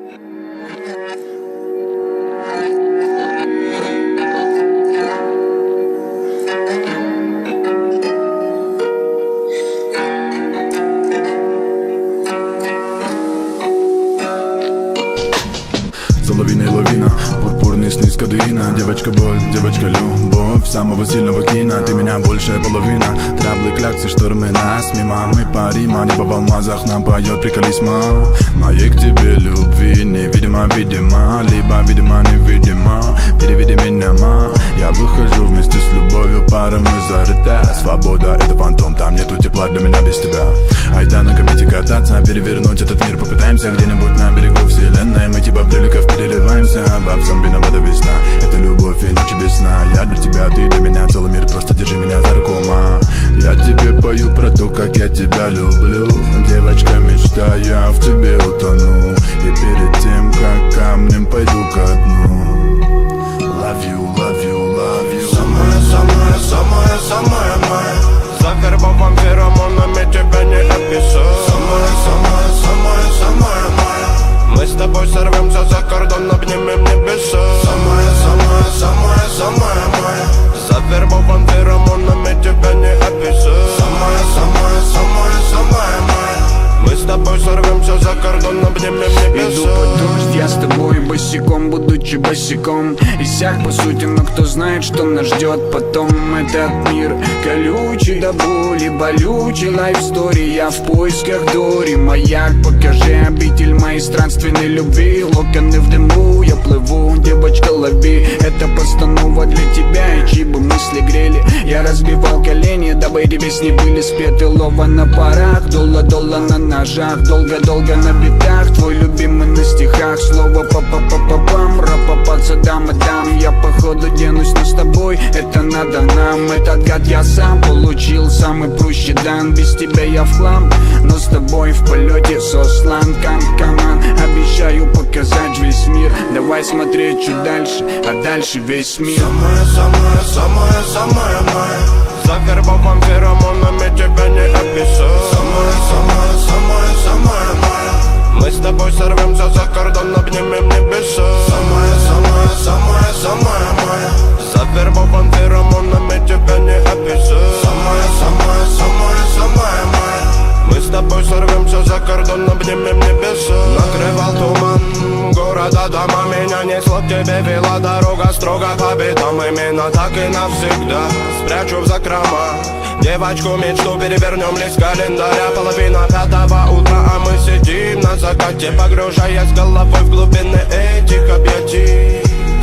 За лавиной лавина, пурпурный сниз кадеина. Девочка боль, девочка любовь самого сильного кино. Ты меня большая половина. Траблы, кляксы, штормы нас мимо. Мы парима, небо в алмазах нам поет приколисма. Моей к тебе любви невидимо, видимо. Либо видимо, невидимо. Переведи меня, ма. Я выхожу вместе с любовью, пара мы зарыта. Свобода — это фантом, там нету тепла для меня без тебя. Айда на комете кататься, перевернуть этот мир попытаемся. Где-нибудь на берегу вселенной мы типа приликов переливаемся. Бабцам виновата весна, это любовь и ночи без сна. Я для тебя, ты для меня, целый мир, просто держи меня за руку, ма. Я тебе пою про то, как я тебя люблю. Девочка, мечта, я в тебе утону. И перед тем, как камнем пойду ко дну. Love you, love you, love you. Самая, самая, самая, самая моя. За вербовым феромонами тебя не описать. Самая, самая, самая, самая моя. Мы с тобой сорвемся за кордон, обнимем небеса. Самая, самая, самая, самая моя. За вербовым феромонами тебя не описать. Самая, самая, самая, самая моя. Мы с тобой сорвемся за кордон, обнимем небеса. Иду под дождь, я с тобой босиком, будучи босиком. Иссяк по сути, но кто знает, что нас ждет потом. Этот мир колючий до боли, болючий лайфстори. Я в поисках Дори, маяк, покажи обитель моей странственной любви. Локоны в дыму, я плыву, девочка, лови. Это постанова для тебя, и чьи бы мысли грели. Я разбивал колени, дабы эти песни были спеты. Лова на парах, дула-дула на ножах. Долго-долго на битах, твой любимый на стихах. Слово па-па-па-па-пам, ра-па-па, дам-дам. Я походу денусь, но с тобой это надо нам. Этот гад я сам получил, самый прущий дан. Без тебя я в хлам, но с тобой в полете сослан. Каман, обещаю показать весь мир. Давай смотреть чуть дальше, а дальше весь мир. Самая, самая, самая, самая моя. За вербовым феромонами тебя не описать. Самая, самая, самая, самая моя. Мы с тобой сорвемся за кордон, обнимем небеса. Самая, самая, самая, самая моя. За вербовым феромонами тебя не описать. Самая, самая, самая, самая моя. Мы с тобой сорвемся за кордон, обнимем небеса. Накрывал туман города, дома. Меня несло к тебе, вела дорога строго по битам. Именно так и навсегда спрячу в закрома. Девочку мечту перевернем лист календаря. Половина пятого утра, а мы сидим на закате, погружаясь головой в глубины этих объятий.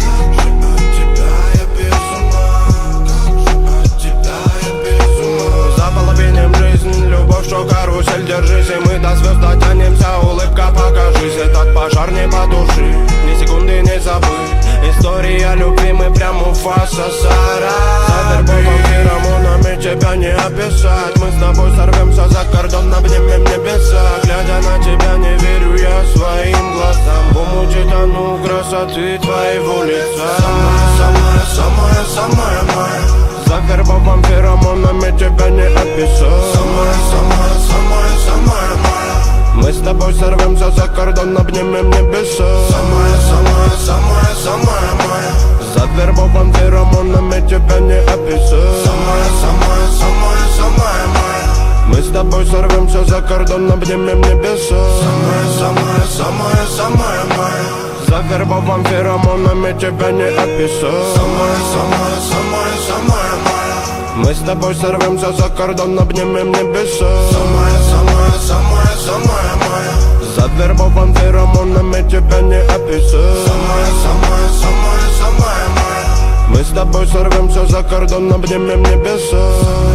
Заполовиним жизнь, любовь, что карусель, держись. И мы до звезд дотянемся, улыбка, покажись. Этот пожар не потуши, ни секунды не забыть. История любви, мы прям у фаса сара. За вербовым феромонами тебя не описать. Мы с тобой сорвемся за кордон, обнимем небеса. Глядя на тебя, не верю я своим глазам. В омуте тону красоты твоего лица. Самая, самая, самая, самая моя. За вербовым феромонами тебя не описать. Самая, самая, самая, самая моя. Мы с тобой сорвемся за кордон, обнимем небеса. Самая, самая, самая, самая моя. За вербовым феромонами тебя не описать. Самая, самая, самая, самая моя. Мы с тобой сорвемся за кордон, обнимем небеса. Самая, самая, самая, самая моя. За вербовым феромонами тебя не описать. Самая, самая, самая, самая моя. Мы с тобой сорвемся за кордон, обнимем небеса. Самая, самая, самая, самая моя. За вербовым феромонами тебя не описать. Самая, самая, самая, самая моя. Мы с тобой сорвемся за кордон, обнимем небеса.